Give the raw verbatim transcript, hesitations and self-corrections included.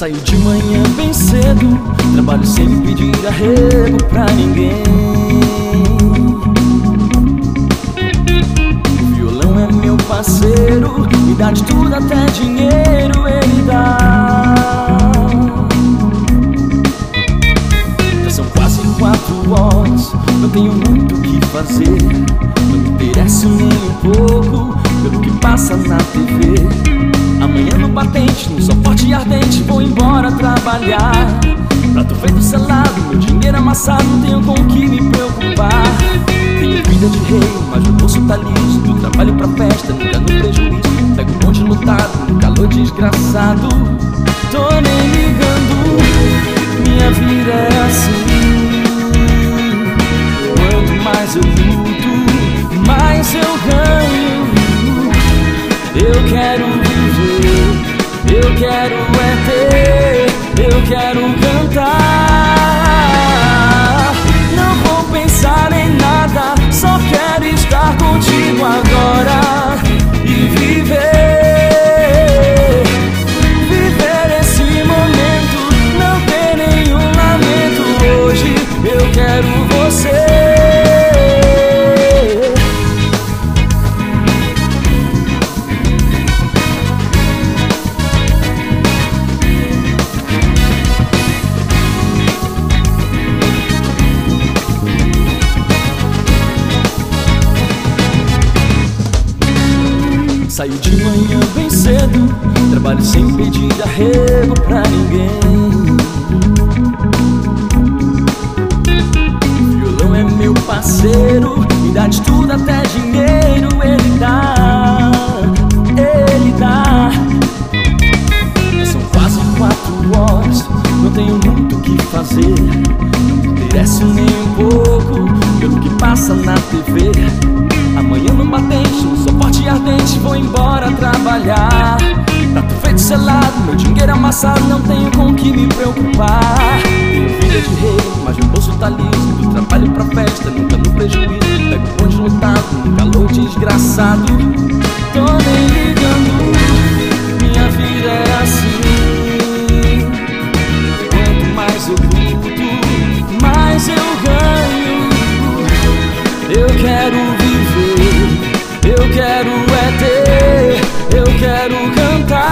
Saio de manhã bem cedo, trabalho sem pedir arrego pra ninguém. O violão é meu parceiro, me dá de tudo, até dinheiro ele dá. Já são quase quatro horas, eu tenho muito o que fazer. Não me interesso nem um pouco pelo que passa na T V. Amanhã no batente, num sol forte e ardente, vou embora trabalhar. Prato feito selado, meu dinheiro amassado, não tenho com o que me preocupar. Tenho vida de rei, mas o bolso tá liso. Do trabalho pra festa, nunca no prejuízo. Pego um monte lotado, no calor desgraçado. Tô nem ligando, minha vida é assim. Quanto mais eu luto, mais eu ganho. Eu quero viver, eu quero é ter, eu quero cantar. Não vou pensar em nada, só quero estar contigo agora e viver, viver esse momento, não ter nenhum lamento. Hoje eu quero você. Saio de manhã bem cedo, trabalho sem pedir arrego pra ninguém. O violão é meu parceiro, me dá de tudo, até dinheiro ele dá, ele dá. Já são quase quatro horas, não tenho muito o que fazer. Não me interesso nem um pouco pelo que passa na T V. Amanhã no batente, um sol forte e ardente, vou embora trabalhar. Prato feito selado, meu dinheiro amassado, não tenho com o que me preocupar. Tenho vida de rei, mas meu bolso tá liso. Do trabalho pra festa, nunca no prejuízo. Pego um bonde lotado, num calor desgraçado. Tô nem ligando, minha vida é assim. Quanto mais eu luto, mais eu ganho. Eu quero viver, eu quero é ter, eu quero cantar.